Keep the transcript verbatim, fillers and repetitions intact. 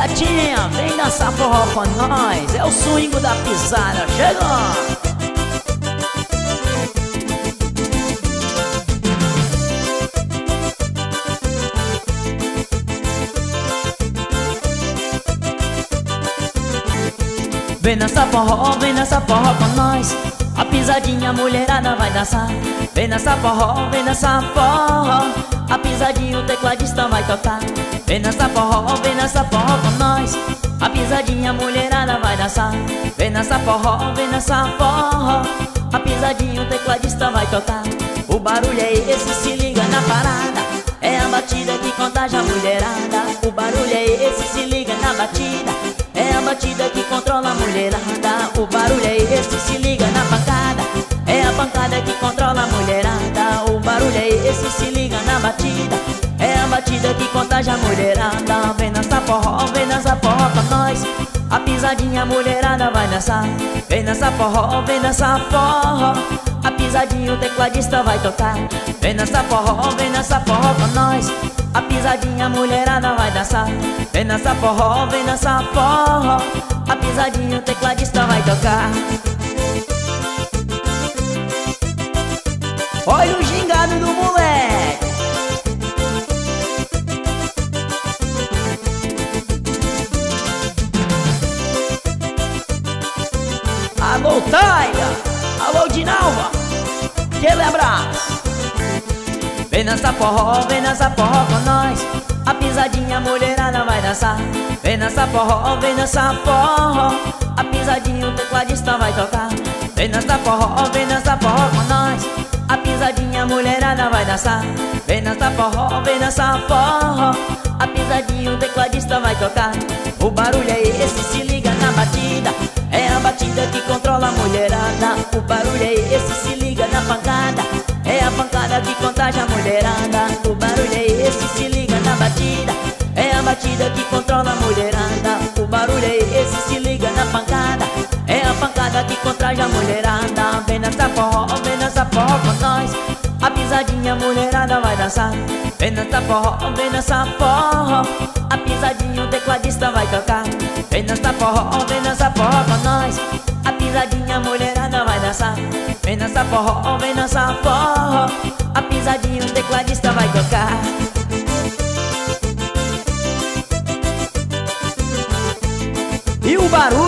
gatinha, vem dançar forró com nós. É o swing da pisada, chega! Vem dançar forró, vem dançar forró com nós. A pisadinha a mulherada vai dançar. Vem dançar forró, vem dançar forró. A pisadinha o tecladista vai tocar. Vem dançar forró, vem dançar forró com nós. A pisadinha a mulherada vai dançar. Vem dançar forró, vem dançar forró. A pisadinha o tecladista vai tocar. O barulho é esse, se liga na parada. É a batida que contagia a mulherada. O barulho é esse, se liga na batida. É a batida que controla a mulherada. O barulho é esse, se liga na pancada. É a pancada que controla a mulherada. O barulho é esse, se liga na batida. É a batida que contagia a mulherada. Vem dançar forró, vem dançar forró com nós. A pisadinha a mulherada vai dançar. Vem dançar forró, vem dançar forró. A pisadinha o tecladista vai tocar. Vem dançar forró, vem dançar forró com nós. A pisadinha a mulherada vai dançar. Vem dançar forró, vem dançar forró. A pisadinha o tecladista vai tocar. Olha o gingado do moleque. Alô, Taia! Alô, Dinalva! Aquele abraço! Vem dançar forró, vem dançar forró com nós. A pisadinha a mulherada vai dançar. Vem dançar forró, vem dançar forró. A pisadinha o tecladista vai tocar. Vem dançar forró, vem dançar forró com nós. A pisadinha a mulherada vai dançar. Vem dançar forró, vem dançar forró. A pisadinha o tecladista vai tocar. O barulho é esse, se liga na batida. É a batida que controla a mulherada. O barulho é esse, se liga na pancada. É a pancada que contagia a mulherada. O barulho é esse, se liga na batida. É a batida que controla a mulherada. O barulho é esse, se liga na pancada. É a pancada que contagia a mulherada. Vem dançar forró, vem dançar forró com nós. A pisadinha a mulherada vai dançar. Vem dançar forró, vem dançar forró. A pisadinha o tecladista vai tocar. Vem dançar forró, vem dançar forró com nós. A pisadinha a mulherada vai dançar. Vem dançar forró, vem dançar forró. A pisadinha o tecladista vai tocar. E o barulho